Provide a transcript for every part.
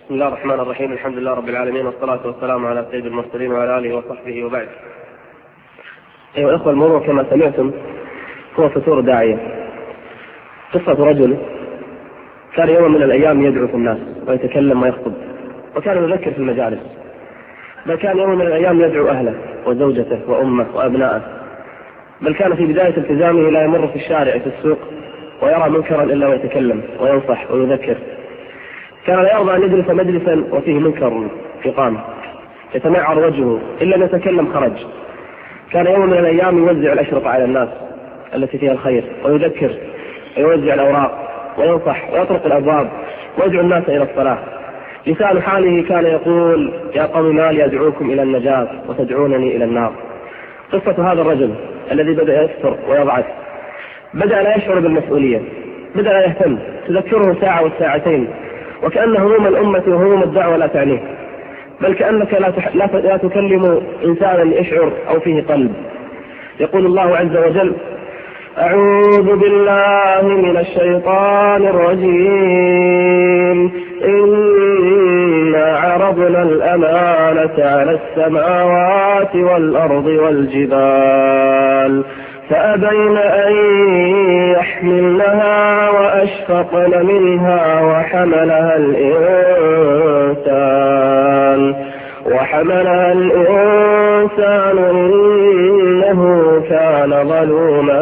بسم الله الرحمن الرحيم. الحمد لله رب العالمين، والصلاة والسلام على سيد المرسلين وعلى آله وصحبه وبعد. أيها الأخوة، الموضوع كما سمعتم هو فتور داعية. قصة رجل كان يوم من الأيام يدعو في الناس ويتكلم ويخطب، وكان يذكر في المجالس، بل كان يوم من الأيام يدعو أهله وزوجته وأمه وأبنائه، بل كان في بداية التزامه لا يمر في الشارع في السوق ويرى منكرا إلا ويتكلم وينصح ويذكر. كان لا يرضى أن يجلس مجلسا وفيه منكر يقام يتمعر وجهه، إلا أن يتكلم خرج. كان يوم من الأيام يوزع الأشرطة على الناس التي فيها الخير ويذكر ويوزع الأوراق وينصح ويطرق الأبواب ويدعو الناس إلى الصلاة. لسان حاله كان يقول: يا قوم ما لي أدعوكم إلى النجاة وتدعونني إلى النار. قصة هذا الرجل الذي بدأ يكثر ويضعف، بدأ لا يشعر بالمسؤولية، بدأ لا يهتم، تذكره ساعة والساعتين، وكأن هموم الأمة وهموم الدعوة لا تعنيه، بل كأنك لا تكلم إنسانا يشعر أو فيه قلب. يقول الله عز وجل: أعوذ بالله من الشيطان الرجيم، إنا عرضنا الأمانة على السماوات والأرض والجبال فأبين أن يحملنها وأشفقن منها وحملها الإنسان إنه كان ظلوما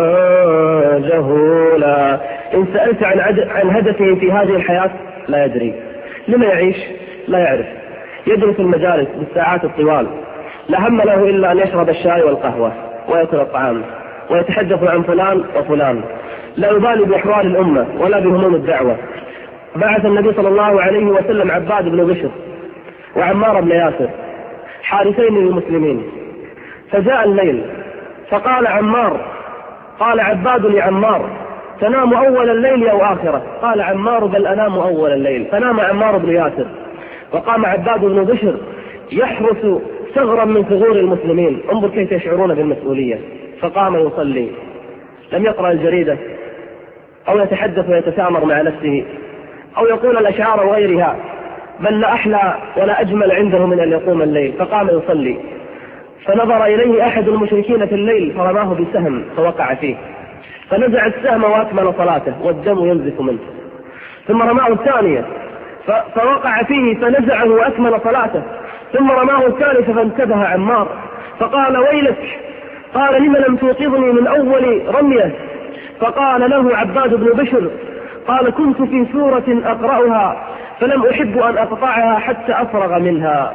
جهولا. إن سألت عن هدفه في هذه الحياة لا يدري. لما يعيش لا يعرف. يدرس المجالس بالساعات الطوال، لا هم له إلا أن يشرب الشاي والقهوة ويأكل الطعام ويتحدث عن فلان وفلان، لا يبالي بأحوال الأمة ولا بهموم الدعوة. بعث النبي صلى الله عليه وسلم عباد بن بشر وعمار بن ياسر حارسين للمسلمين، فجاء الليل فقال قال عباد لعمار: تنام أول الليل أو آخرة؟ قال عمار: بل أنام أول الليل. فنام عمار بن ياسر، وقام عباد بن بشر يحرس ثغرا من ثغور المسلمين. انظر كيف يشعرون بالمسؤولية. فقام يصلي، لم يقرأ الجريدة أو يتحدث ويتسامر مع نفسه أو يقول الأشعار وغيرها، بل لا أحلى ولا أجمل عنده من أن يقوم الليل. فقام يصلي، فنظر إليه أحد المشركين في الليل فرماه بسهم فوقع فيه، فنزع السهم وأكمل صلاته والدم ينزف منه. ثم رماه الثانية فوقع فيه فنزعه وأكمل صلاته. ثم رماه الثالث فانتبه عمار فقال: ويلك! قال: لم لم توقظني من أول رمية؟ فقال له عباد بن بشر: قال: كنت في سورة أقرأها فلم أحب أن أقطعها حتى أفرغ منها،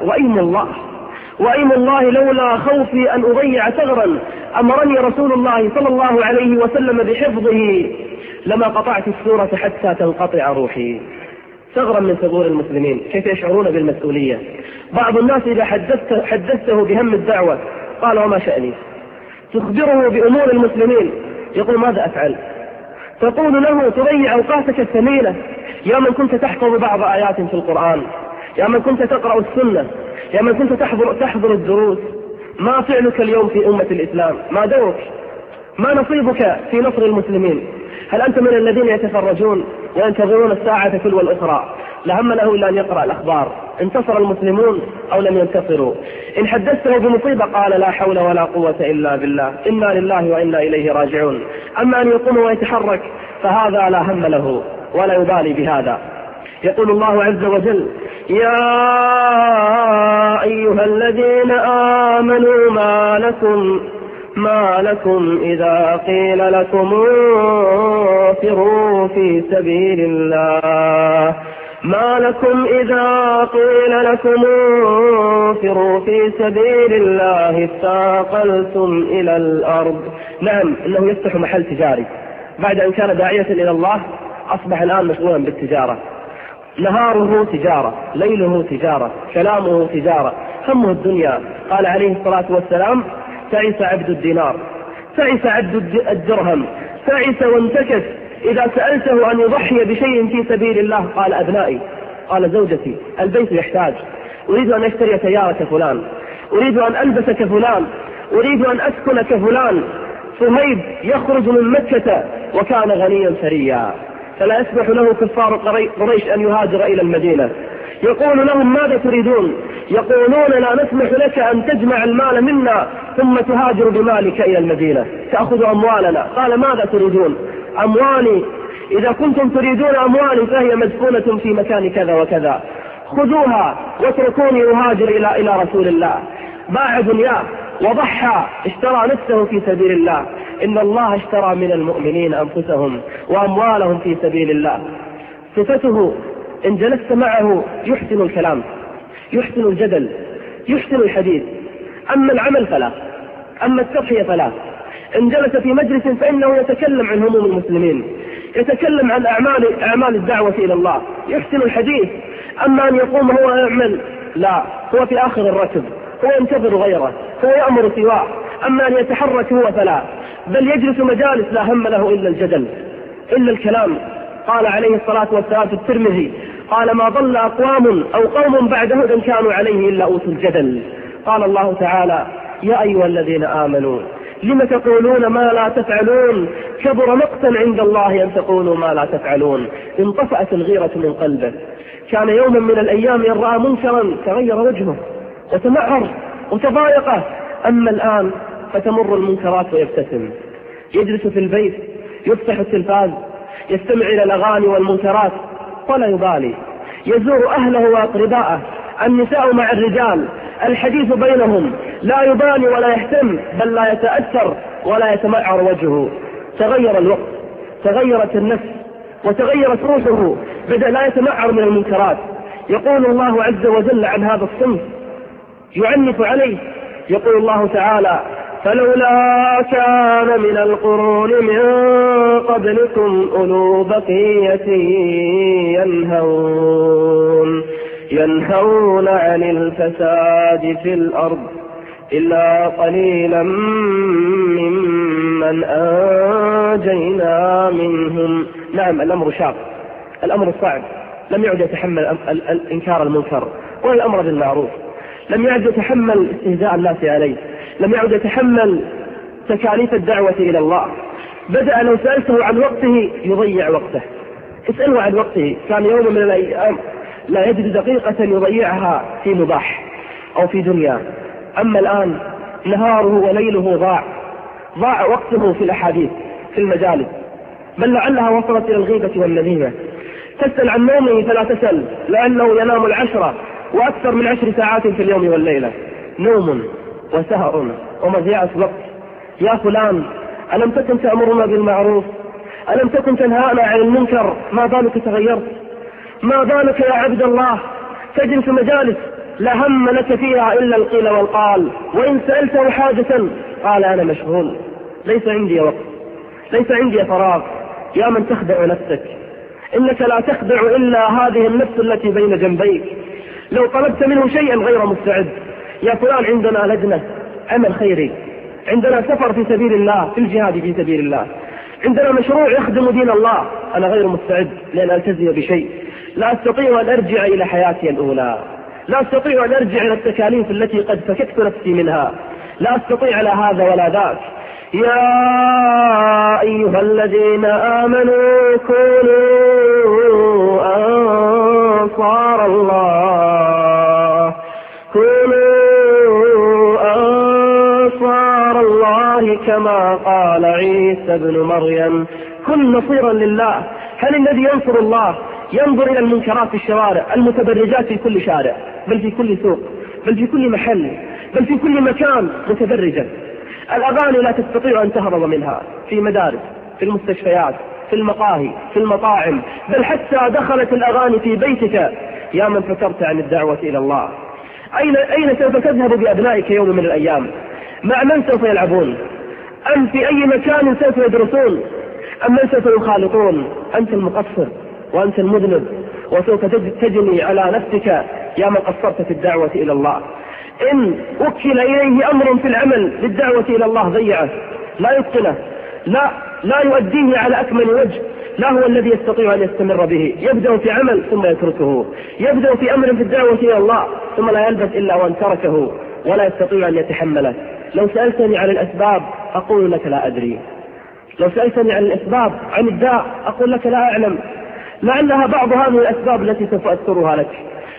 وأيم الله لولا خوفي أن أضيع ثغرا أمرني رسول الله صلى الله عليه وسلم بحفظه لما قطعت السورة حتى تنقطع روحي. ثغرا من ثغور المسلمين. كيف يشعرون بالمسؤولية؟ بعض الناس إذا حدثته بهم الدعوة قال: وما شأني؟ تخبره بأمور المسلمين يقول: ماذا أفعل؟ تقول له: تضيع أوقاتك الثمينة، يا من كنت تحفظ بعض آيات في القرآن، يا من كنت تقرأ السنة، يا من كنت تحضر الدروس. ما فعلك اليوم في أمة الإسلام؟ ما دورك؟ ما نصيبك في نصر المسلمين؟ هل أنت من الذين يتفرجون وينتظرون الساعة تلو الأخرى؟ لا هم له إلا أن يقرأ الأخبار، انتصر المسلمون أو لم ينتصروا. إن حدثته بمصيبة قال: لا حول ولا قوة إلا بالله، إنا لله وإنا إليه راجعون. أما أن يقوم ويتحرك فهذا لا هم له ولا يبالي بهذا. يقول الله عز وجل: يا أيها الذين آمنوا ما لكم إذا قيل لكم انفروا في سبيل الله اثاقلتم إلى الأرض. نعم، إنه يفتح محل تجاري بعد أن كان داعية إلى الله، أصبح الآن مشغولا بالتجارة. نهاره تجارة، ليله تجارة، كلامه تجارة، همه الدنيا. قال عليه الصلاة والسلام: تعس عبد الدينار، تعس عبد الدرهم، تعس وانتكس إذا سألته أن يضحي بشيء في سبيل الله. قال: أبنائي، قال: زوجتي، البيت يحتاج، أريد أن أشتري سيارة كفلان، أريد أن ألبس كفلان، أريد أن أسكن كفلان. صهيب يخرج من مكة وكان غنيا ثريا، فلا يسمح له كفار قريش أن يهاجر إلى المدينة. يقول لهم ماذا تريدون؟ يقولون لا نسمح لك أن تجمع المال منا ثم تهاجر بمالك إلى المدينة تأخذ أموالنا. قال ماذا تريدون؟ أموالي، إذا كنتم تريدون أموالي فهي مدفونة في مكان كذا وكذا، خذوها واتركوني أهاجر إلى رسول الله. باع دنياه وضحى، اشترى نفسه في سبيل الله. إن الله اشترى من المؤمنين أنفسهم وأموالهم في سبيل الله. صفته إن جلست معه يحسن الكلام، يحسن الجدل، يحسن الحديث. أما العمل فلا، أما التضحية فلا. إن جلس في مجلس فإنه يتكلم عن هموم المسلمين، يتكلم عن أعمال الدعوة إلى الله، يحسن الحديث. أما أن يقوم هو يعمل، لا، هو في آخر الركب، هو ينتظر غيره، هو يأمر سواه. أما أن يتحرك هو فلا، بل يجلس مجالس لا هم له إلا الجدل، إلا الكلام. قال عليه الصلاة والسلام في الترمذي قال ما ضل أقوام أو قوم بعد هدى كانوا عليه إلا أوتوا الجدل. قال الله تعالى يا أيها الذين آمنوا لم تقولون ما لا تفعلون كبر مقتا عند الله أن تقولوا ما لا تفعلون. انطفأت الغيرة من قلبه. كان يوما من الأيام إن رأى منكرا تغير وجهه وتمعر وتضايقه. أما الآن فتمر المنكرات ويبتسم، يجلس في البيت يفتح التلفاز يستمع إلى الأغاني والمنكرات ولا يبالي، يزور أهله وأقرباءه، النساء مع الرجال، الحديث بينهم، لا يبالي ولا يهتم، بل لا يتأثر ولا يتمعر وجهه. تغير الوقت، تغيرت النفس وتغيرت روحه، بدأ لا يتمعر من المنكرات. يقول الله عز وجل عن هذا الصنف يعنف عليه، يقول الله تعالى فلولا كان من القرون من قبلكم أولو بقية ينهون عن الفساد في الأرض إلا قليلا ممن أنجينا منهم. نعم الأمر شاق، الأمر صعب، لم يعد يتحمل إنكار المنكر ولا الأمر بالمعروف، لم يعد يتحمل استهزاء الناس عليه، لم يعد يتحمل تكاليف الدعوة إلى الله. بدأ لو سألته عن وقته يضيع وقته. اسأله عن وقته، كان يوم من الأيام لا يجد دقيقة يضيعها في مباح أو في دنيا. أما الآن نهاره وليله ضاع وقته في الأحاديث في المجالس، بل لعلها وصلت إلى الغيبة والنميمة. تسأل عن نومه فلا تسأل، لأنه ينام 10 وأكثر من 10 ساعات في اليوم والليلة، نوم وسهر ومضيعة وقت. يا فلان ألم تكن تأمرنا بالمعروف؟ ألم تكن تنهانا عن المنكر؟ ما بالك تغيرت؟ ما بالك يا عبد الله تجلس مجالس لا هم لك فيها إلا القيل والقال، وإن سألته حاجة قال أنا مشغول، ليس عندي وقت، ليس عندي فراغ. يا من تخدع نفسك، إنك لا تخدع إلا هذه النفس التي بين جنبيك. لو طلبت منه شيئا غير مستعد، يا فلان عندنا لجنة عمل خيري، عندنا سفر في سبيل الله، في الجهاد في سبيل الله، عندنا مشروع يخدم دين الله، أنا غير مستعد لأن ألتزم بشيء، لا أستطيع أن أرجع إلى حياتي الأولى، لا أستطيع أن أرجع إلى التكاليف التي قد فككت نفسي منها، لا أستطيع لا هذا ولا ذاك. يا أيها الذين آمنوا كونوا أنصار الله، كما قال عيسى ابن مريم كن نصيرا لله. هل الذي ينصر الله ينظر إلى المنكرات في الشوارع، المتبرجات في كل شارع، بل في كل سوق، بل في كل محل، بل في كل مكان متبرجة؟ الأغاني لا تستطيع أن تهرب منها، في مدارس، في المستشفيات، في المقاهي، في المطاعم، بل حتى دخلت الأغاني في بيتك. يا من فكرت عن الدعوة إلى الله، أين سوف تذهب بأبنائك يوم من الأيام؟ مع من سوف يلعبون؟ أم في أي مكان سوف يدرسون؟ أم من سوف يخالطون؟ أنت المقصر وأنت المذنب، وسوف تجني على نفسك يا من قصرت في الدعوة إلى الله. إن وكل إليه أمر في العمل للدعوة إلى الله ضيعه، لا يتقنه، لا يؤديه على أكمل وجه، لا هو الذي يستطيع أن يستمر به. يبدأ في عمل ثم يتركه، يبدأ في أمر في الدعوة إلى الله ثم لا يلبث إلا وأن تركه ولا يستطيع أن يتحمله. لو سألتني عن الأسباب أقول لك لا أدري، لو سألتني عن الأسباب عن الداء أقول لك لا أعلم، لعلها بعض هذه الأسباب التي سوف أذكرها لك.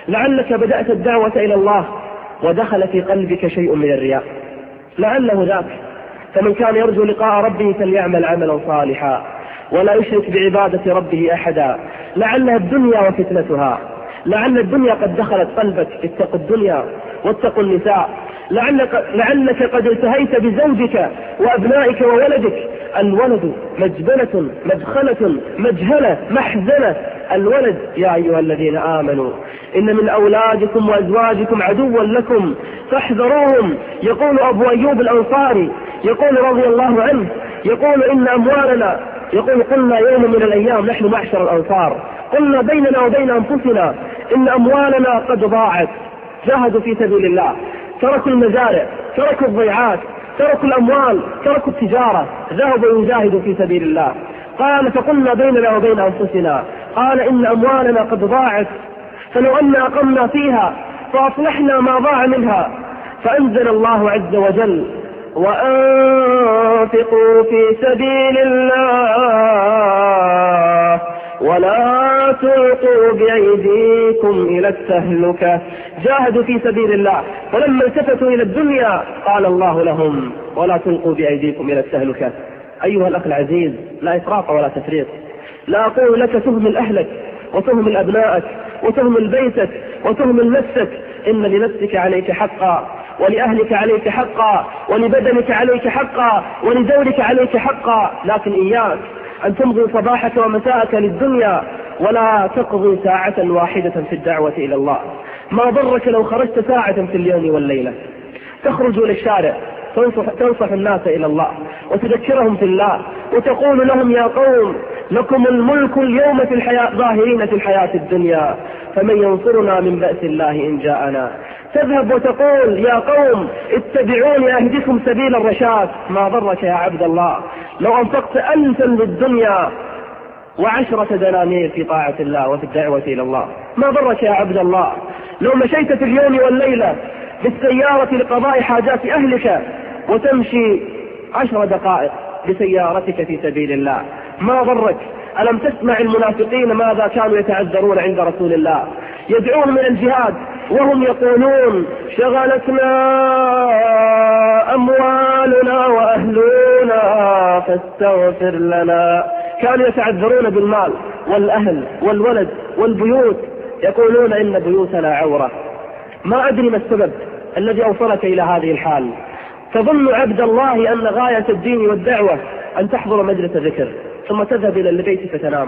لعلك بدأت الدعوة إلى الله ودخل في قلبك شيء من الرياء، لعله ذاك. فمن كان يرجو لقاء ربه فليعمل عملا صالحا ولا يشرك بعبادة ربه أحدا. لعلها الدنيا وفتنتها، لعل الدنيا قد دخلت قلبك، اتقوا الدنيا واتقوا النساء. لعلك قد التهيت بزوجك وأبنائك وولدك. الولد مجبلة مدخلة مجهلة محزنة. الولد يا أيها الذين آمنوا إن من أولادكم وأزواجكم عدوا لكم فاحذروهم. يقول أبو أيوب الأنصاري يقول رضي الله عنه، يقول إن أموالنا، يقول قلنا يوم من الأيام نحن معشر الأنصار، قلنا بيننا وبين أنفسنا إن أموالنا قد ضاعت. جاهدوا في سبيل الله، تركوا المزارع، تركوا الضيعات، تركوا الأموال، تركوا التجارة، ذهبوا يجاهدوا في سبيل الله. قال فقلنا بيننا وبين أنفسنا، قال إن أموالنا قد ضاعت، فلو أن أقمنا فيها فأصلحنا ما ضاع منها. فأنزل الله عز وجل وأنفقوا في سبيل الله ولا تلقوا بأيديكم إلى التهلكة. جاهدوا في سبيل الله، ولما التفتوا إلى الدنيا قال الله لهم ولا تلقوا بأيديكم إلى التهلكة. أيها الأخ العزيز، لا إفراط ولا تفريط. لا أقول لك تهمل أهلك وتهمل أبنائك وتهمل بيتك وتهمل نفسك، إن لنفسك عليك حقا، ولأهلك عليك حقا، ولبدنك عليك حقا، ولزوجك عليك حقا. لكن إياك أن تمضي صباحك ومساءك للدنيا ولا تقضي ساعة واحدة في الدعوة إلى الله. ما ضرك لو خرجت ساعة في اليوم والليلة، تخرج للشارع تنصح الناس إلى الله وتذكرهم في الله وتقول لهم يا قوم لكم الملك اليوم في الحياة، ظاهرين في الحياة الدنيا، فمن ينصرنا من بأس الله إن جاءنا. تذهب وتقول يا قوم اتبعوني أهدكم سبيل الرشاد. ما ضرك يا عبد الله لو أنفقت ألفا للدنيا و10 دنانير في طاعة الله وفي الدعوة إلى الله. ما ضرك يا عبد الله لو مشيت في اليوم والليلة بالسيارة لقضاء حاجات أهلك وتمشي 10 دقائق بسيارتك في سبيل الله. ما ضرك. ألم تسمع المنافقين ماذا كانوا يتعذرون عند رسول الله؟ يدعون من الجهاد وهم يقولون شغلتنا أموالنا وأهلنا فاستغفر لنا. كانوا يتعذرون بالمال والأهل والولد والبيوت، يقولون إن بيوتنا عورة. ما أدري ما السبب الذي أوصلك إلى هذه الحال. تظن عبد الله أن غاية الدين والدعوة أن تحضر مجلس ذكر ثم تذهب إلى البيت فتنام.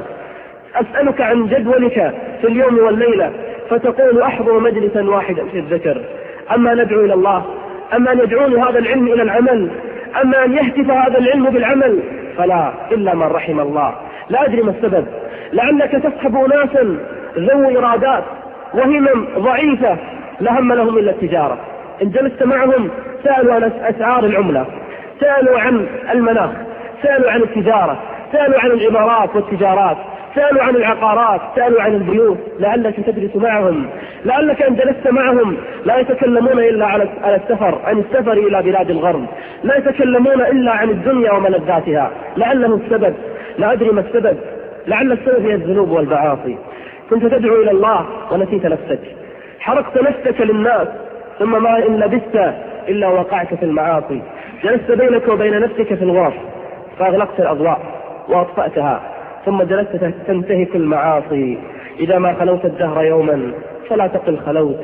أسألك عن جدولك في اليوم والليلة فتقول أحضر مجلسا واحدا في الذكر. أما ندعو إلى الله، أما أن يدعون هذا العلم إلى العمل، أما أن يهتف هذا العلم بالعمل، فلا، إلا من رحم الله. لا أدري ما السبب. لعلك تصحب ناسا ذوي إرادات وهمم ضعيفة لا هم لهم إلا التجارة. إن جلست معهم سألوا عن أسعار العملة، سألوا عن المناخ، سألوا عن التجارة، سألوا عن العمارات والتجارات، سألوا عن العقارات، سألوا عن البيوت. لعلك تجلس معهم، لعلك أن جلست معهم لا يتكلمون إلا على السفر، عن السفر إلى بلاد الغرب، لا يتكلمون إلا عن الدنيا وملذاتها. لعله السبب، لا أدري ما السبب. لعل السبب هي الذنوب والمعاصي. كنت تدعو إلى الله ونسيت نفسك، حرقت نفسك للناس، ثم ما إن لبثت إلا وقعت في المعاصي. جلست بينك وبين نفسك في الغرف فأغلقت الأضواء وأطفأتها، ثم جلست تنتهك المعاصي. إذا ما خلوت الدهر يوما فلا تقل خلوت،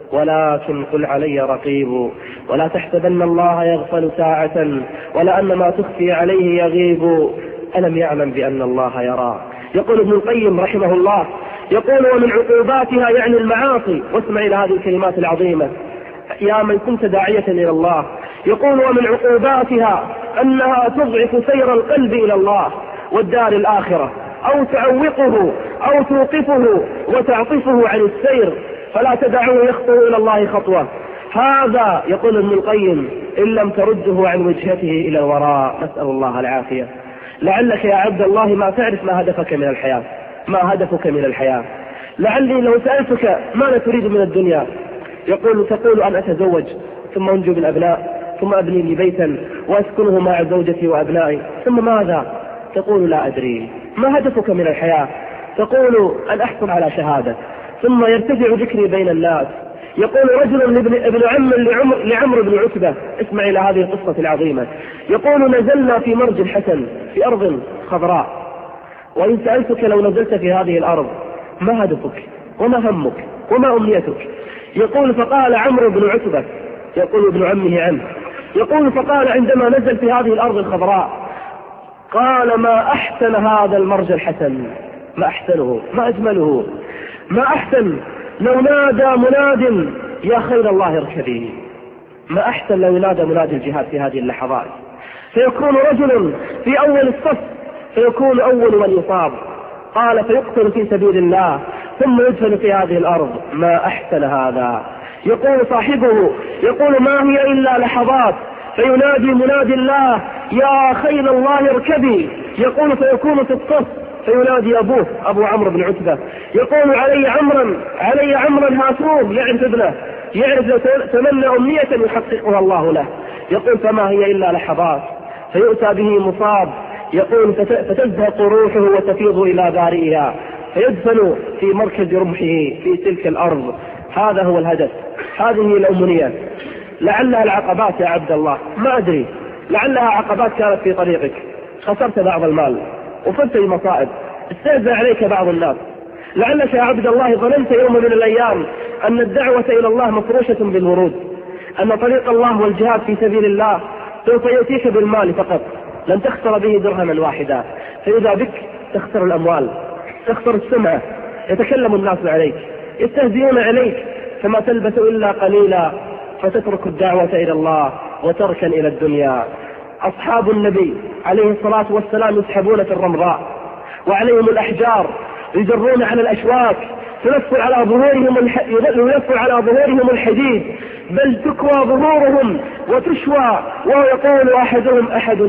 ولكن قل علي رقيب. ولا تحسبن الله يغفل ساعة، ولا أن ما تخفي عليه يغيب. ألم يعلم بأن الله يرى. يقول ابن القيم رحمه الله، يقول ومن عقوباتها يعني المعاصي. واسمع إلى هذه الكلمات العظيمة يا من كنت داعية إلى الله. يقول ومن عقوباتها أنها تضعف سير القلب إلى الله والدار الآخرة، أو تعوقه أو توقفه وتعطفه عن السير، فلا تدعوه يخطو إلى الله خطوة. هذا يقول ابن القيم إن لم ترده عن وجهته إلى الوراء. نسأل الله العافية. لعلك يا عبد الله ما تعرف ما هدفك من الحياة، ما هدفك من الحياة. لعلي لو سألتك ماذا تريد من الدنيا تقول أن أتزوج ثم أنجب الأبناء ثم أبني لي بيتا وأسكنه مع زوجتي وأبنائي، ثم ماذا؟ تقول لا أدري. ما هدفك من الحياة؟ تقول أن أحصل على شهادة، ثم يرتفع ذكري بين الناس. يقول رجل ابن عم لعمرو بن عتبة، اسمع إلى هذه القصة العظيمة، يقول نزلنا في مرج الحسن في أرض خضراء، وإن سألتك لو نزلت في هذه الأرض ما هدفك وما همك وما أمنيتك؟ يقول فقال عمرو بن عتبة، يقول ابن عمه عنه، يقول فقال عندما نزل في هذه الأرض الخضراء قال ما أحسن هذا المرج الحسن، ما أحسنه، ما أجمله، ما أحسن لو نادى مناد يا خير الله اركبي، ما أحسن لو نادى مناد الجهاد في هذه اللحظات، فيكون رجل في أول الصف فيكون أول من يصاب، قال فيقتل في سبيل الله ثم يدفن في هذه الأرض، ما أحسن هذا. يقول صاحبه، يقول ما هي إلا لحظات فينادي منادي الله يا خيل الله اركبي، يقول فيكون في الصف فينادي أبوه أبو عمرو بن عتبة، يقول علي عمرا هاتوه، يعرف ابنه، يعرف لو تمنى أمنية يحققها الله له، يقول فما هي إلا لحظات فيؤتى به مصاب، يقول فتزهق روحه وتفيض إلى بارئها فيدفن في مركز رمحه في تلك الأرض. هذا هو الهدف، هذه الأمنية. لعلها العقبات يا عبد الله، ما أدري، لعلها عقبات كانت في طريقك، خسرت بعض المال وفزت بمصائب، استهزأ عليك بعض الناس، لعلك يا عبد الله ظننت يوم من الأيام أن الدعوة إلى الله مفروشة بالورود، أن طريق الله والجهاد في سبيل الله سوف يأتيك بالمال فقط، لن تخسر به درهما واحدا، فإذا بك تخسر الأموال، تخسر السمعة، يتكلم الناس عليك، يستهزئون عليك، فما تلبث إلا قليلا فتترك الدعوة إلى الله وتركن إلى الدنيا. أصحاب النبي عليه الصلاة والسلام يسحبون في الرمضاء وعليهم الأحجار، يجرون على الأشواك، يلف على ظهورهم الحديد، بل تكوى ظهورهم وتشوى، وهو يقول أحدهم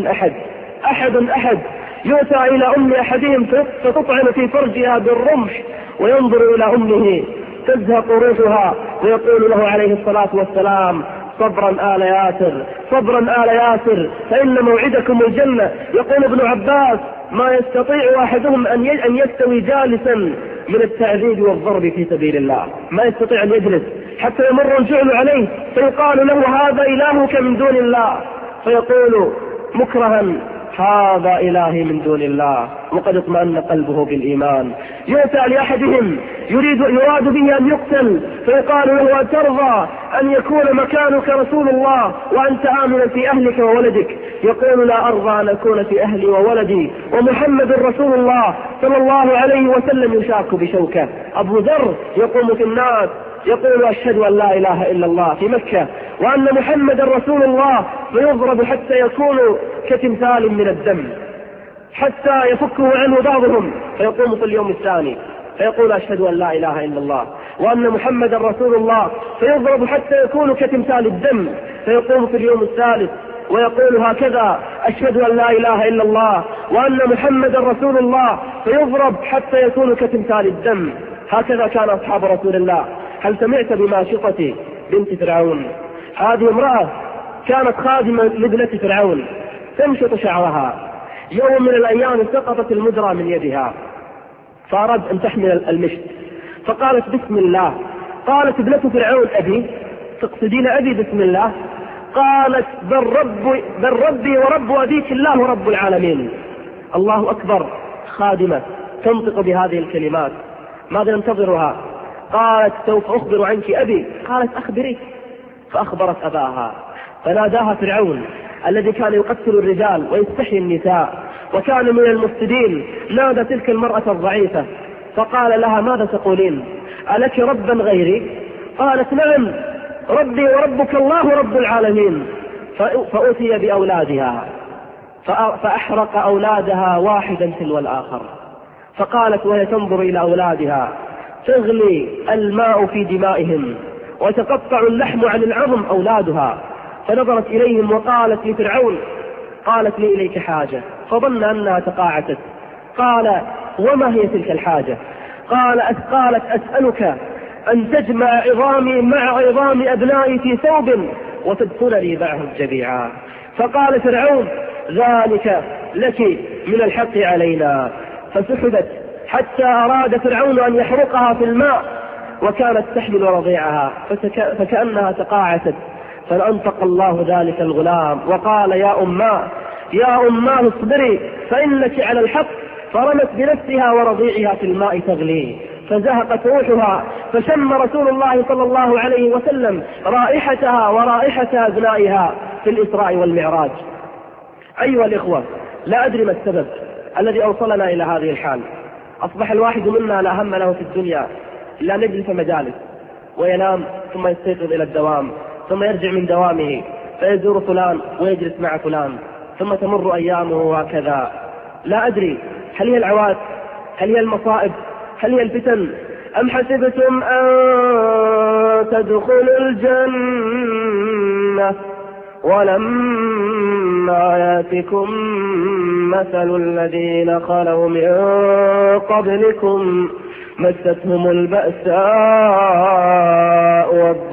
أحد يؤتى إلى أم أحدهم فتطعن في فرجها بالرمح وينظر إلى أمه تزهق روحها ويقول له عليه الصلاة والسلام صبرا آل ياسر فإن موعدكم الجنة. يقول ابن عباس ما يستطيع أحدهم أن يستوي جالسا من التعذيب والضرب في سبيل الله، ما يستطيع أن يجلس حتى يمر الجعل عليه فيقال له هذا إلهك من دون الله، فيقول مكرها هذا إلهي من دون الله، وقد اطمأن قلبه بالإيمان. يؤتى لأحدهم يراد به أن يقتل فيقال له أترضى أن يكون مكانك رسول الله وأنت آمن في أهلك وولدك؟ يقول لا أرضى أن أكون في أهلي وولدي ومحمد رسول الله صلى الله عليه وسلم يشاك بشوكه. أبو ذر يقوم في الناس يقول أشهد أن لا إله إلا الله في مكة وأن محمد رسول الله، فيضرب حتى يكون كتمثال من الدم حتى يفكه عنه بعضهم، فيقوم في اليوم الثاني فيقول أشهد أن لا إله إلا الله وأن محمد رسول الله، فيضرب حتى يكون كتمثال الدم، فيقوم في اليوم الثالث ويقول هكذا أشهد أن لا إله إلا الله وأن محمد رسول الله، فيضرب حتى يكون كتمثال الدم. هكذا كان أصحاب رسول الله. هل سمعت بماشطة بنت فرعون؟ هذه امرأة كانت خادمة لابنة فرعون تمشط شعرها، يوم من الأيام سقطت المدرة من يدها فأراد أن تحمل المشط فقالت بسم الله. قالت ابنة فرعون أبي؟ تقصدين أبي بسم الله؟ قالت بل ربي ورب أبيك الله رب العالمين. الله أكبر، خادمة تنطق بهذه الكلمات، ماذا ينتظرها؟ قالت سوف أخبر عنك أبي. قالت أخبري، فأخبرت أباها، فناداها فرعون الذي كان يقتل الرجال ويستحيي النساء وكان من المفسدين، نادى تلك المرأة الضعيفة فقال لها ماذا تقولين؟ ألك ربا غيري؟ قالت نعم ربي وربك الله رب العالمين. فأتي بأولادها فأحرق أولادها واحدا تلو الآخر، فقالت وهي تنظر إلى أولادها تغلي الماء في دمائهم وتقطع اللحم عن العظم أولادها، فنظرت إليهم وقالت لفرعون قالت لي إليك حاجة، فظن أنها تقاعست. قال وما هي تلك الحاجة؟ قالت أسألك أن تجمع عظامي مع عظام أبنائي في ثوب وتدخلني معهم جميعا. فقال فرعون ذلك لك من الحق علينا، فسحبت حتى أراد فرعون أن يحرقها في الماء، وكانت تحمل رضيعها فكأنها تقاعست، فأنطق الله ذلك الغلام وقال يا أماه اصبري فإنك على الحق، فرمت بنفسها ورضيعها في الماء تغلي فزهقت روحها، فشم رسول الله صلى الله عليه وسلم رائحتها ورائحة أبنائها في الإسراء والمعراج. أيها الإخوة، لا أدري ما السبب الذي أوصلنا إلى هذه الحال. أصبح الواحد منا لا هم له في الدنيا إلا أن يجلس مجالس وينام ثم يستيقظ إلى الدوام، ثم يرجع من دوامه فيزور فلان ويجلس مع فلان، ثم تمر أيامه هكذا. لا أدري هل هي العواد، هل هي المصائب، هل هي الفتن، أم حسبتم أن تدخلوا الجنة ولما ياتكم مثل الذين خلوا من قبلكم مستهم البأساء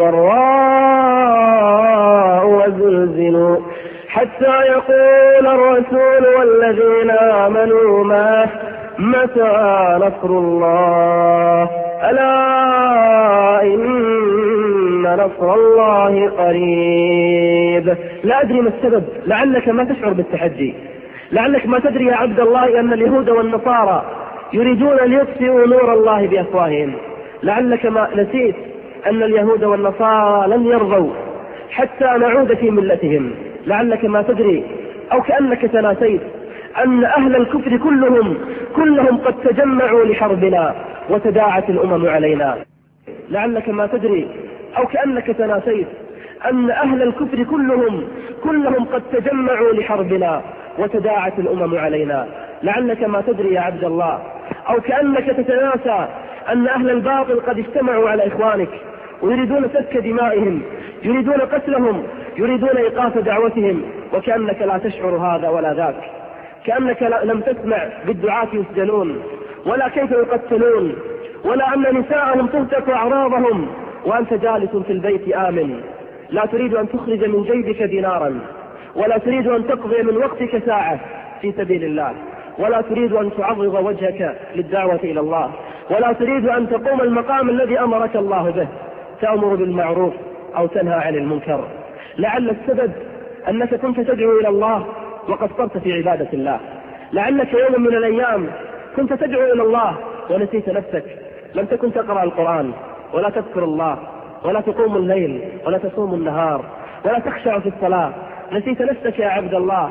والضراء وزلزلوا حتى يقول الرسول والذين آمنوا معه متى نصر الله ألا إن نصر الله قريب. لا أدري ما السبب، لعلك ما تشعر بالتحدي، لعلك ما تدري يا عبد الله أن اليهود والنصارى يريدون ليطفئوا نور الله بأفواههم، لعلك ما نسيت أن اليهود والنصارى لن يرضوا حتى نعود في ملتهم، لعلك ما تدري أو كأنك تناسيت أن أهل الكفر كلهم قد تجمعوا لحربنا وتداعت الأمم علينا، لعلك ما تدري أو كأنك تناسيت أن أهل الكفر كلهم قد تجمعوا لحربنا وتداعت الأمم علينا، لعلك ما تدري يا عبد الله أو كأنك تتناسى أن أهل الباطل قد اجتمعوا على إخوانك ويريدون سفك دمائهم، يريدون قتلهم، يريدون إيقاف دعوتهم، وكأنك لا تشعر هذا ولا ذاك، كأنك لم تسمع بالدعاة يسجنون ولا كيف يقتلون ولا أن نساءهم تهتك أعراضهم وأنت جالس في البيت آمن، لا تريد أن تخرج من جيبك دينارا، ولا تريد أن تقضي من وقتك ساعة في سبيل الله، ولا تريد أن تعرض وجهك للدعوة إلى الله، ولا تريد أن تقوم المقام الذي أمرك الله به، تأمر بالمعروف أو تنهى عن المنكر. لعل السبب أنك كنت تدعو إلى الله وقد صرت في عبادة الله، لعلك يوم من الأيام كنت تدعو إلى الله ونسيت نفسك، لم تكن تقرأ القرآن ولا تذكر الله ولا تقوم الليل ولا تصوم النهار ولا تخشع في الصلاة، نسيت نفسك يا عبد الله.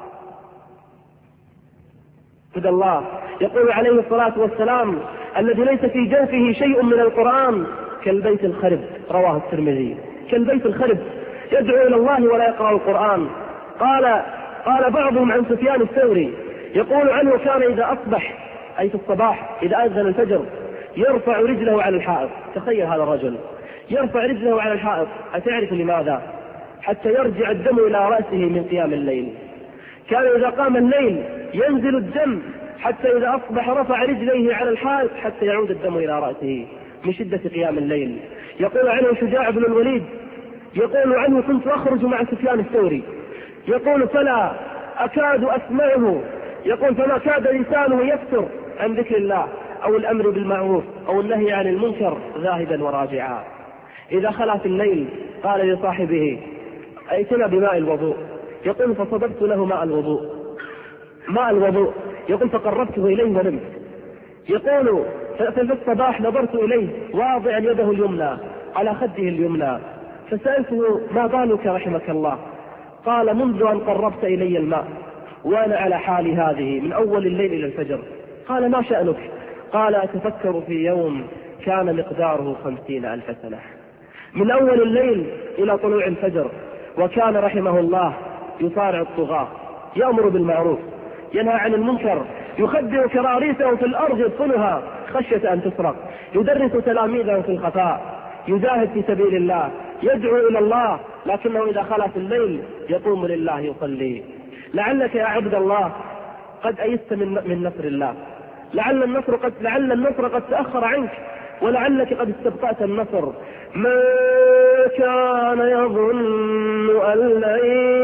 عبد الله يقول عليه الصلاة والسلام الذي ليس في جوفه شيء من القرآن كالبيت الخرب، رواه الترمذي، كالبيت الخرب يدعو إلى الله ولا يقرأ القرآن. قال بعضهم عن سفيان الثوري يقول عنه كان إذا أصبح أي في الصباح إذا أذن الفجر يرفع رجله على الحائط. تخيل هذا الرجل يرفع رجله على الحائط، أتعرف لماذا؟ حتى يرجع الدم إلى رأسه من قيام الليل. كان إذا قام الليل ينزل الدم حتى إذا أصبح رفع رجليه على الحائط حتى يعود الدم إلى رأسه من شدة قيام الليل. يقول عنه شجاع بن الوليد يقول عنه كنت أخرج مع سفيان الثوري يقول فلا أكاد أسمعه، يقول فما كاد لسانه يفتر عن ذكر الله أو الأمر بالمعروف أو النهي عن المنكر ذاهبا وراجعا. إذا خلا في الليل قال لصاحبه أيتنا بماء الوضوء، يقول فصببت له ماء الوضوء يقول فقربته إليه ونمت. يقول في الصباح نظرت إليه واضعا يده اليمنى على خده اليمنى فسألته ما بالك رحمك الله؟ قال منذ أن قربت إلي الماء وأنا على حالي هذه من أول الليل إلى الفجر. قال ما شأنك؟ قال أتفكر في يوم كان مقداره 50,000 سنة، من أول الليل إلى طلوع الفجر، وكان رحمه الله يصارع الطغاة، يأمر بالمعروف ينهى عن المنكر، يخبئ كراريسه في الأرض يدخلها خشية أن تسرق، يدرس تلاميذه في الخفاء، يجاهد في سبيل الله، يدعو إلى الله، لكنه إذا خلا في الليل يقوم لله يصلي. لعلك يا عبد الله قد أيست من نصر الله، لعل النصر قد تأخر عنك، ولعلك قد استبقأت النصر. من كان يظن أن لن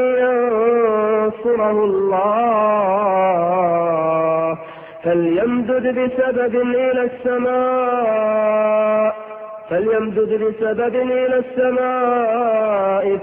ينصره الله فليمدد بسبب إلى السماء فليمدد بسبب إلى السماء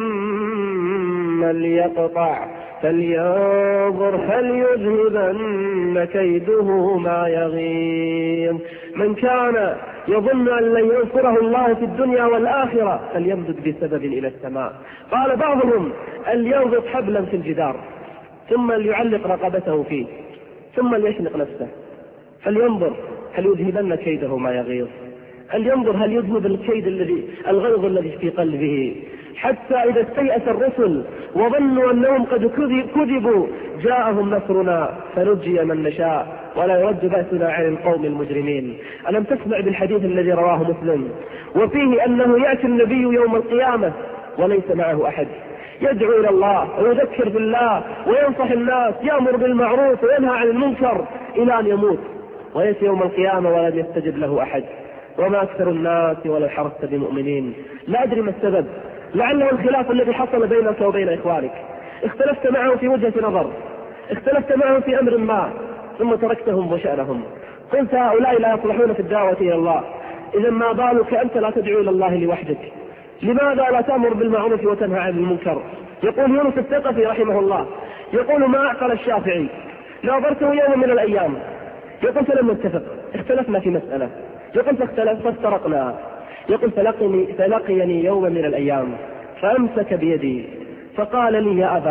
ثم ليقطع فلينظر هل يذهبن كيده ما يغيظ. من كان يظن أن لن ينصره الله في الدنيا والآخرة فليمدد بسبب إلى السماء. قال بعضهم ليربط حبلا في الجدار ثم ليعلق رقبته فيه ثم ليشنق نفسه فلينظر هل يذهبن كيده ما يغيظ. هل ينظر هل يذهب الكيد الغيظ الذي في قلبه، حتى إذا استيأس الرسل وظنوا أنهم قد كذبوا جاءهم نصرنا فنجي من نشاء ولا يرد بأسنا عن القوم المجرمين. ألم تسمع بالحديث الذي رواه مسلم وفيه أنه يأتي النبي يوم القيامة وليس معه أحد، يدعو إلى الله ويذكر بالله وينصح الناس، يأمر بالمعروف وينهى عن المنكر إلى أن يموت، ويأتي يوم القيامة ولم يستجب له أحد. وما أكثر الناس ولو حرصت بمؤمنين. لا أدري ما السبب، لعله الخلاف الذي حصل بينك وبين إخوانك، اختلفت معه في وجهة نظر، اختلفت معه في أمر ما ثم تركتهم وشأنهم، قلت هؤلاء لا يصلحون في الدعوة إلى الله، إذا ما بالك أنت لا تدعو إلى الله لوحدك؟ لماذا لا تأمر بالمعروف وتنهى عن المنكر؟ يقول يونس الثقفي رحمه الله يقول ما أعقل الشافعي، ناظرته يوم من الأيام يقول فلم نتفق، اختلفنا في مسألة، يقول فافترقنا، يقول فلقيني يوم من الأيام فأمسك بيدي فقال لي يا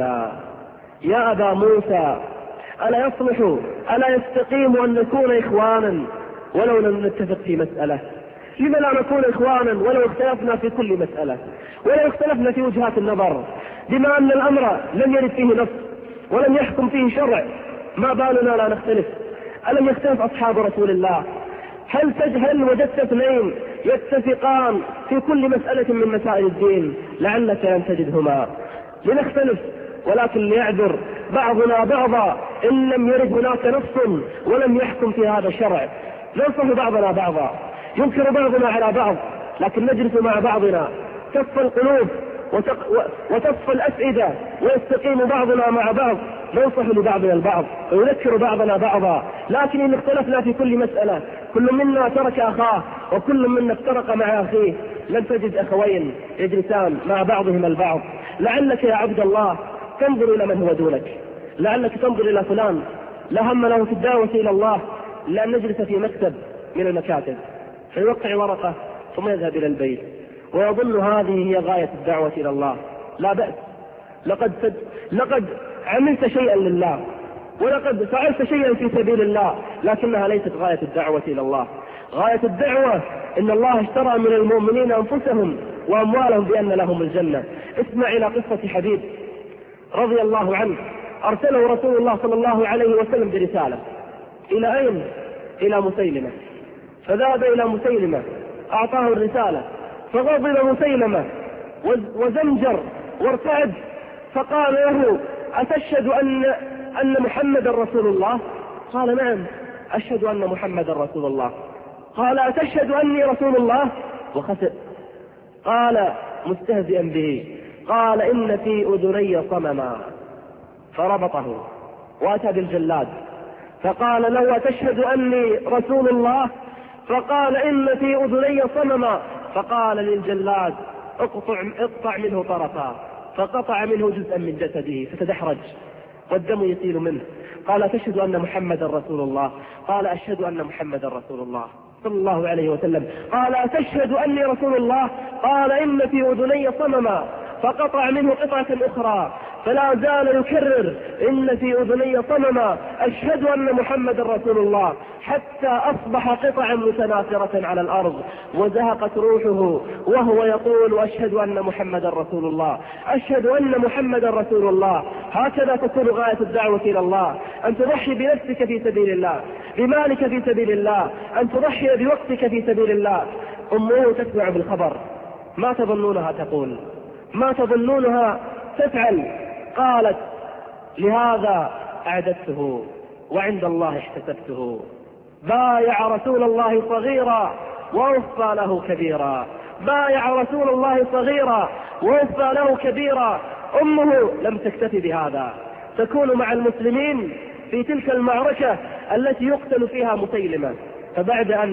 أبا موسى ألا يصلح ألا يستقيم أن نكون إخوانا ولو لم نتفق في مسألة؟ لما لا نكون إخوانا ولو اختلفنا في كل مسألة ولو اختلفنا في وجهات النظر، بما أن الأمر لم يرد فيه نص ولم يحكم فيه شرع، ما بالنا لا نختلف؟ ألم يختلف أصحاب رسول الله؟ هل وجدت اثنين يتفقان في كل مسألة من مسائل الدين؟ لعلك لن تجدهما. لنختلف ولكن ليعذر بعضنا بعضا إن لم يرد هناك نص ولم يحكم في هذا الشرع. ننصح بعضنا بعضا، ينكر بعضنا على بعض، لكن نجلس مع بعضنا تصفى القلوب وتصفى الأفئدة ويستقيم بعضنا مع بعض، ننصح لبعضنا البعض ويذكر بعضنا بعضا. لكن إن اختلفنا في كل مسألة، كل منا ترك أخاه وكل منا افترق مع أخيه، لن تجد أخوين يجلسان مع بعضهم البعض. لعلك يا عبد الله تنظر إلى من هو دونك، لعلك تنظر إلى فلان لا هم له في الدعوة إلى الله لأن نجلس في مكتب من المكاتب فيوقع ورقة ثم يذهب إلى البيت ويظن هذه هي غاية الدعوة إلى الله. لا بأس، لقد عملت شيئا لله ولقد فعلت شيئا في سبيل الله، لكنها ليست غاية الدعوة إلى الله. غاية الدعوة إن الله اشترى من المؤمنين أنفسهم وأموالهم بأن لهم الجنة. اسمع إلى قصة حبيب رضي الله عنه، أرسله رسول الله صلى الله عليه وسلم برسالة. إلى أين؟ إلى مسيلمة. فذهب إلى مسيلمة أعطاه الرسالة فغضب مسيلمة وزمجر وارتعد، فقال له أتشهد أن محمد رسول الله؟ قال نعم أشهد أن محمد رسول الله. قال أتشهد أني رسول الله؟ وخسئ. قال مستهزئا به قال إن في أذني صمما، فربطه وأتى بالجلاد فقال له أتشهد أني رسول الله؟ فقال إن في أذني صمما، فقال للجلاد اقطع منه طرفا، فقطع منه جزءا من جسده فتدحرج والدم يسيل منه. قال أتشهد أن محمد رسول الله؟ قال أشهد أن محمد رسول الله صلى الله عليه وسلم. قال أتشهد أني رسول الله؟ قال إن في أذني صمما، فقطع منه قطعة أخرى فلا زال يكرر إن في أذني صمما أشهد أن محمد رسول الله، حتى أصبح قطعا متناثرة على الأرض وزهقت روحه وهو يقول أشهد أن محمد رسول الله، أشهد أن محمد رسول الله. هكذا تكون غاية الدعوة إلى الله، أن تضحي بنفسك في سبيل الله، بمالك في سبيل الله، أن تضحي بوقتك في سبيل الله. أمه تسمع بالخبر، ما تظنونها تقول؟ ما تظنونها تفعل؟ قالت لهذا أعددته وعند الله احتسبته. بايع رسول الله صغيرا ووفى له كبيرا، بايع رسول الله صغيرا ووفى له كبيرا. أمه لم تكتفي بهذا، تكون مع المسلمين في تلك المعركة التي يقتل فيها مسيلمة. فبعد أن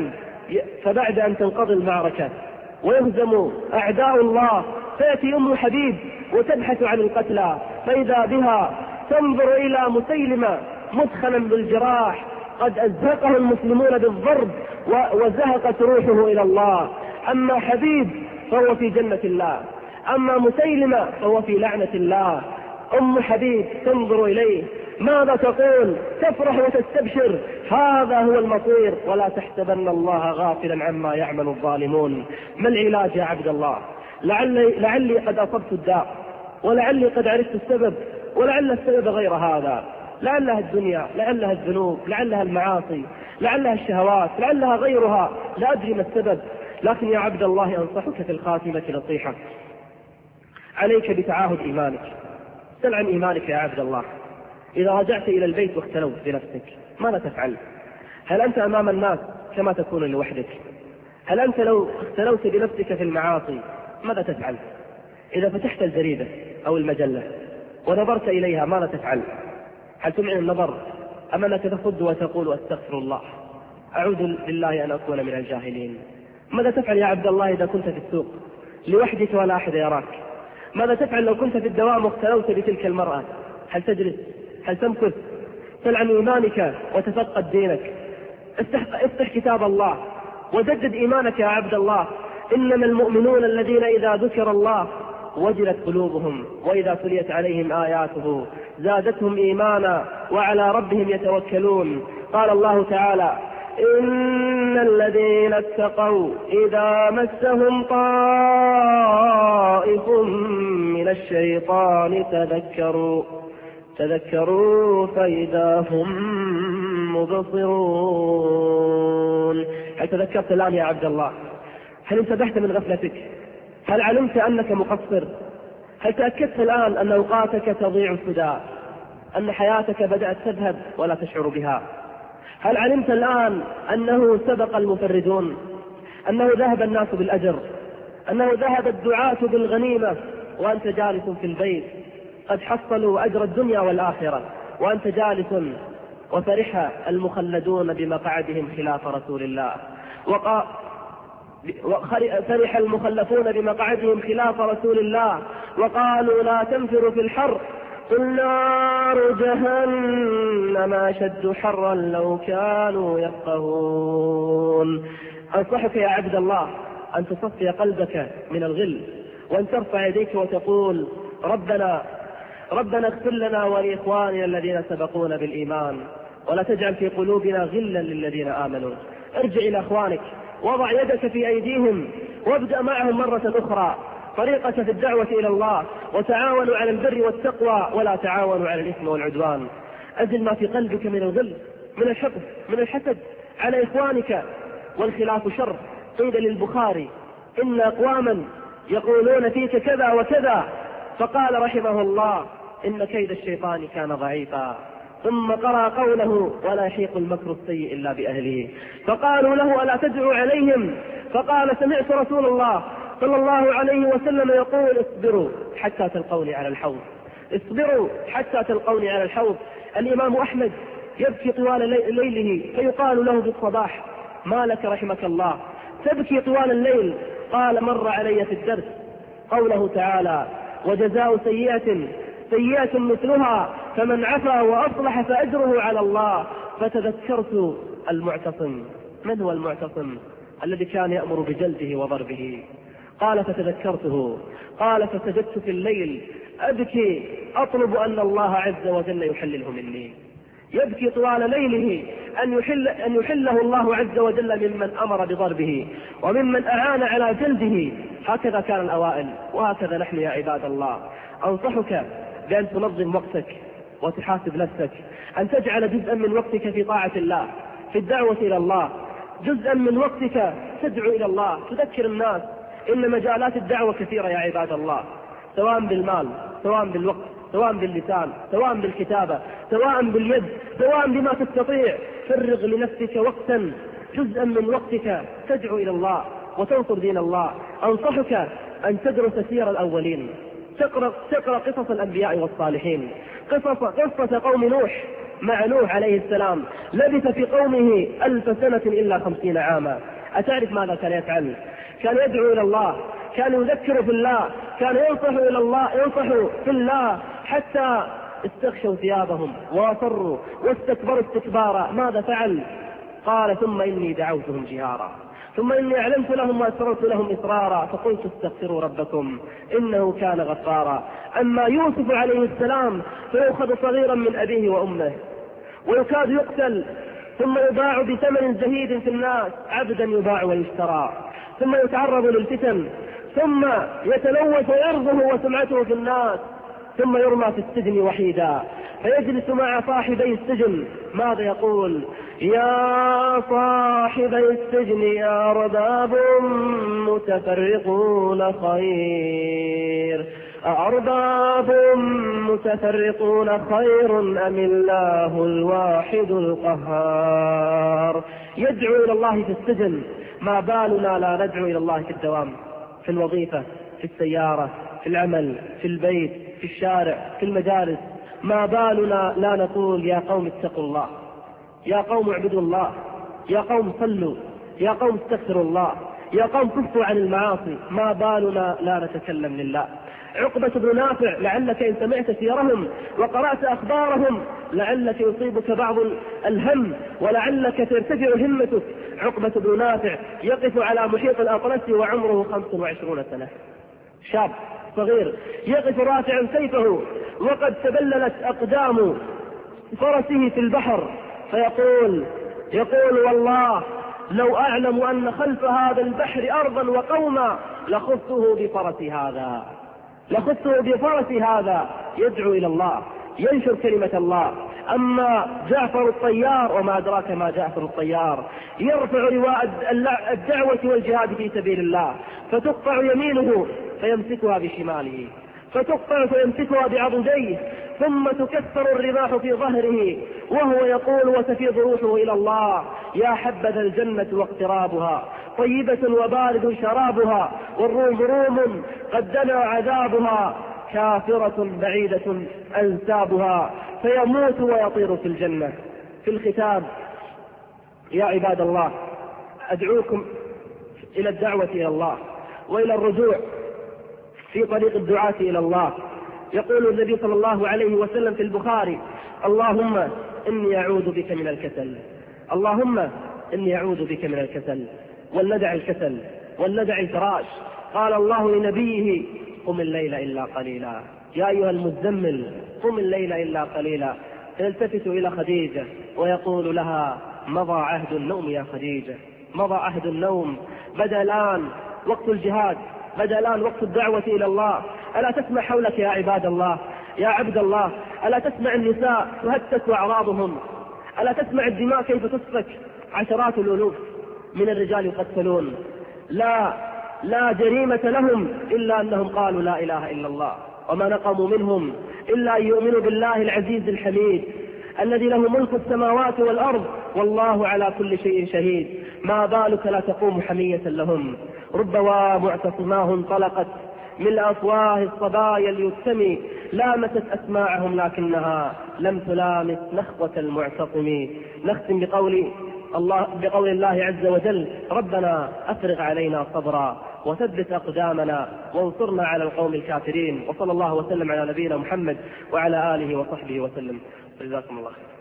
فبعد أن تنقضي المعركة ويهزم أعداء الله تأتي أم حبيب وتبحث عن القتلى، فإذا بها تنظر إلى مسيلمة مثخنا بالجراح قد أزهقه المسلمون بالضرب وزهقت روحه إلى الله. أما حبيب فهو في جنة الله، أما مسيلمة فهو في لعنة الله. أم حبيب تنظر إليه، ماذا تقول؟ تفرح وتستبشر، هذا هو المصير، ولا تحسبن الله غافلا عما يعمل الظالمون. ما العلاج يا عبد الله؟ لعلي قد أصبت الداء، ولعلي قد عرفت السبب، ولعل السبب غير هذا، لعلها الدنيا، لعلها الذنوب، لعلها المعاصي، لعلها الشهوات، لعلها غيرها، لا أدري ما السبب. لكن يا عبد الله أنصحك في الخاتمة نصيحة، عليك بتعاهد إيمانك. سل عن إيمانك يا عبد الله. إذا رجعت إلى البيت واختلوت بنفسك ماذا تفعل؟ هل أنت أمام الناس كما تكون لوحدك؟ هل أنت لو اختلوت بنفسك في المعاصي ماذا تفعل؟ إذا فتحت الجريدة أو المجلة ونظرت إليها ماذا تفعل؟ هل تمعن النظر أم أنك تفض وتقول أستغفر الله، أعوذ بالله أن أكون من الجاهلين؟ ماذا تفعل يا عبد الله إذا كنت في السوق لوحدك ولا أحد يراك؟ ماذا تفعل لو كنت في الدوام واختلوت بتلك المرأة؟ هل تجلس؟ هل تمكث؟ سل عن إيمانك وتفقد دينك، افتح كتاب الله وجدد إيمانك يا عبد الله. إنما المؤمنون الذين إذا ذكر الله وجلت قلوبهم وإذا تليت عليهم آياته زادتهم إيمانا وعلى ربهم يتوكلون. قال الله تعالى: إن الذين اتقوا إذا مسهم طائف من الشيطان تذكروا فإذا هم مبصرون. هل تذكرت الآن يا عبد الله؟ هل انتبهت من غفلتك؟ هل علمت أنك مقصر؟ هل تأكدت الآن أن أوقاتك تضيع سدى، أن حياتك بدأت تذهب ولا تشعر بها؟ هل علمت الآن أنه سبق المفردون، أنه ذهب الناس بالأجر، أنه ذهب الدعاة بالغنيمة وأنت جالس في البيت قد حصلوا أجر الدنيا والآخرة، وأنت جالس وفرح المخلدون بمقعدهم خلاف رسول الله، فرح المخلفون بمقعدهم خلاف رسول الله وقالوا لا تنفروا في الحر قل نار جهنم أشد حرا لو كانوا يفقهون. أنصحك يا عبد الله أن تصفي قلبك من الغل، وأن ترفع يديك وتقول: ربنا اغفر لنا ولإخواننا الذين سبقونا بالإيمان ولا تجعل في قلوبنا غلا للذين آمنوا. ارجع إلى أخوانك، وضع يدك في أيديهم وابدأ معهم مرة أخرى طريقة في الدعوة إلى الله، وتعاونوا على البر والتقوى ولا تعاونوا على الإثم والعدوان. أزل ما في قلبك من الغل، من الحقد، من الحسد على إخوانك، والخلاف شر. قيل للبخاري: إن أقواما يقولون فيك كذا وكذا، فقال رحمه الله: إن كيد الشيطان كان ضعيفا. ثم قرأ قوله: ولا يحيق المكر السيء إلا بأهله. فقالوا له: ألا تدعو عليهم؟ فقال: سمعت رسول الله صلى الله عليه وسلم يقول: اصبروا حتى تلقوني على الحوض، اصبروا حتى تلقوني على الحوض. الإمام أحمد يبكي طوال ليله فيقال له بالصباح: ما لك رحمك الله تبكي طوال الليل؟ قال: مر علي في الدرس قوله تعالى: وجزاء سيئة مثلها فمن عفا وأصلح فأجره على الله. فتذكرت المعتصم. من هو المعتصم؟ الذي كان يأمر بجلده وضربه. قال: فتذكرته. قال: فسجدت في الليل أبكي أطلب أن الله عز وجل يحلله مني. يبكي طوال ليله أن يحله الله عز وجل ممن أمر بضربه وممن أعان على جلده. هكذا كان الأوائل، وهكذا نحن يا عباد الله. أنصحك بأن تنظم وقتك وتحاسب نفسك، أن تجعل جزءا من وقتك في طاعة الله، في الدعوة إلى الله، جزءا من وقتك تدعو إلى الله، تذكر الناس. إن مجالات الدعوة كثيرة يا عباد الله، سواء بالمال، سواء بالوقت، سواء باللسان، سواء بالكتابة، سواء باليد، سواء بما تستطيع. فرغ لنفسك وقتا، جزءا من وقتك تدعو إلى الله وتنصر دين الله. أنصحك أن تدرس سير الأولين، تقرأ قصص الأنبياء والصالحين، قصة قوم نوح مع نوح عليه السلام، لبث في قومه 1000 سنة إلا 50 عاما. أتعرف ماذا كان يفعل؟ كان يدعو إلى الله، كان يذكر في الله، كان ينصح إلى الله، ينصح في الله، حتى استغشوا ثيابهم واصروا واستكبروا استكبارا. ماذا فعل؟ قال ثم إني دعوتهم جهارا، ثم إني أعلنت لهم وأسررت لهم إسرارا، فقلت استغفروا ربكم إنه كان غفارا. أما يوسف عليه السلام فيؤخذ صغيرا من أبيه وأمه ويكاد يقتل، ثم يباع بثمن زهيد في الناس، عبدا يباع ويشترى، ثم يتعرض للفتن، ثم يتلوث عرضه وسمعته في الناس، ثم يرمى في السجن وحيدا، فيجلس مع صاحبي السجن. ماذا يقول؟ يا صاحبي السجن أأرباب متفرقون خير، أأرباب متفرقون خير أم الله الواحد القهار. يدعو إلى الله في السجن، ما بالنا لا ندعو إلى الله في الدوام، في الوظيفة، في السيارة، في العمل، في البيت، في الشارع، في المجالس. ما بالنا لا نقول يا قوم اتقوا الله، يا قوم اعبدوا الله، يا قوم صلوا، يا قوم استغفروا الله، يا قوم كفوا عن المعاصي. ما بالنا لا نتكلم لله. عقبة بن نافع، لعلك إن سمعت سيرهم وقرأت أخبارهم لعلك يصيبك بعض الهم ولعلك ترتفع همتك. عقبة بن نافع يقف على محيط الأطلس وعمره 25 سنة، شاب صغير يقف رافعا سيفه وقد تبللت أقدام فرسه في البحر، يقول والله لو أعلم أن خلف هذا البحر أرضا وقوما لخذته بفرسي هذا. يدعو إلى الله، ينشر كلمة الله. أما جعفر الطيار، وما أدراك ما جعفر الطيار، يرفع لواء الدعوة والجهاد في سبيل الله، فتقطع يمينه فيمسكها بشماله، فتقطع فيمسكها بعضديه، ثم تكسر الرماح في ظهره وهو يقول وتفيض روحه إلى الله: يا حبذا الجنة واقترابها، طيبة وبارد شرابها، والروم روم قد دنا عذابها، كافرة بعيدة أنسابها، فيموت ويطير في الجنة. في الختام يا عباد الله، أدعوكم إلى الدعوة إلى الله وإلى الرجوع في طريق الدعاة إلى الله. يقول النبي صلى الله عليه وسلم في البخاري: اللهم إني أعوذ بك من الكسل، اللهم إني أعوذ بك من الكسل، ولندع الكسل ولندع الفراش. قال الله لنبيه: قم الليل إلا قليلا، يا أيها المزمل قم الليل إلا قليلا. فيلتفت إلى خديجة ويقول لها: مضى عهد النوم يا خديجة، مضى عهد النوم، بدأ الآن وقت الجهاد، بدأ الآن وقت الدعوة إلى الله. ألا تسمع حولك يا عباد الله، يا عبد الله؟ ألا تسمع النساء تهتك أعراضهم؟ ألا تسمع الدماء كيف تسفك؟ عشرات الألوف من الرجال يقتلون، لا جريمة لهم إلا أنهم قالوا لا إله إلا الله، وما نقموا منهم إلا أن يؤمنوا بالله العزيز الحميد الذي له ملك السماوات والأرض والله على كل شيء شهيد. ما بالك لا تقوم حمية لهم؟ رب ومعتصماه انطلقت من أفواه الصبايا اليتم، لامست أسماعهم لكنها لم تلامس نخوة المعتصم. نختم بقول الله عز وجل: ربنا أفرغ علينا صبرا وثبت أقدامنا وانصرنا على القوم الكافرين. وصلى الله وسلم على نبينا محمد وعلى آله وصحبه وسلم. جزاكم الله خير.